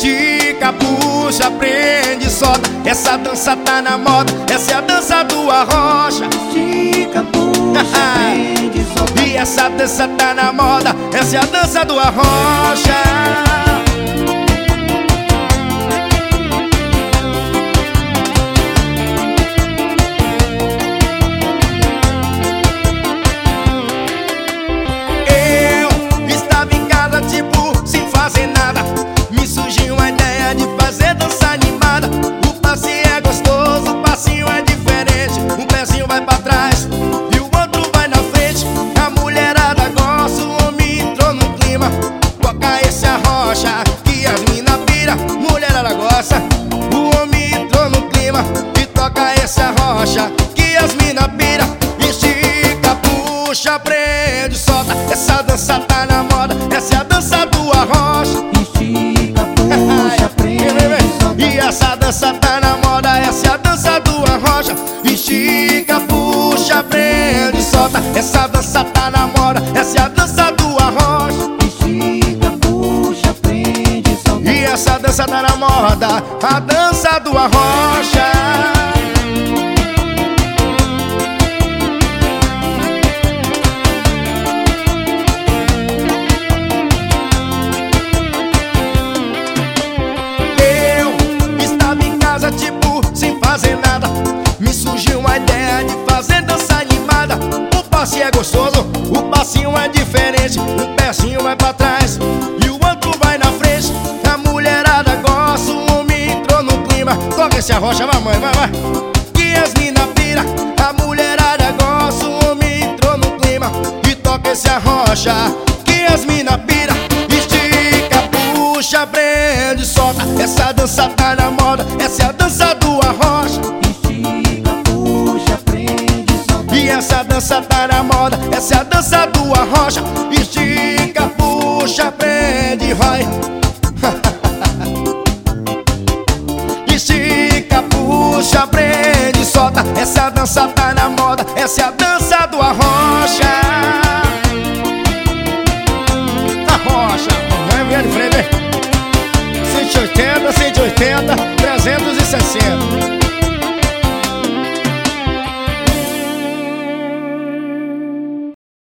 Estica, puxa, prende, solta. Essa dança tá na moda, essa é a dança do arrocha. Estica, puxa, prende, solta. E essa dança tá na moda, essa é a dança do arrocha. Me surgiu uma ideia de fazer dança animada. O passinho é gostoso, o passinho é diferente. Um pezinho vai pra trás e o outro vai na frente. A mulherada gosta, o homem entrou no clima. Toca esse arrocha que as mina pira. Mulherada gosta, o homem entrou no clima. E toca esse arrocha que as mina pira. Estica, puxa, prende, solta. Essa dança tá na moda, essa é a dança do arrocha. Estica, puxa, prende, solta. E essa dança tá na moda, essa é a dança do arrocha. Estica, puxa, prende, solta. Essa dança tá na moda, essa é a dança do arrocha. Estica, puxa, prende, solta. E essa dança tá na moda, a dança do arrocha. Tipo, sem fazer nada, me surgiu uma ideia de fazer dança animada. O passinho é gostoso, o passinho é diferente. Um pezinho vai pra trás e o outro vai na frente. A mulherada gosta, o homem entrou no clima. Toca esse arrocha, vai mãe, vai, vai. Que as mina pira. A mulherada gosta, o homem entrou no clima. E toca esse arrocha, que as mina pira. Estica, puxa, prende, solta. Essa dança tá na moda, essa é a dança do arrocha. Estica, puxa, prende, solta. E essa dança tá na moda, essa é a dança do arrocha. Estica, puxa, prende, vai. Estica, puxa, prende, solta. Essa dança tá na moda, essa é a dança do arrocha. Arrocha, vem ver de frente. 180, 180, 360.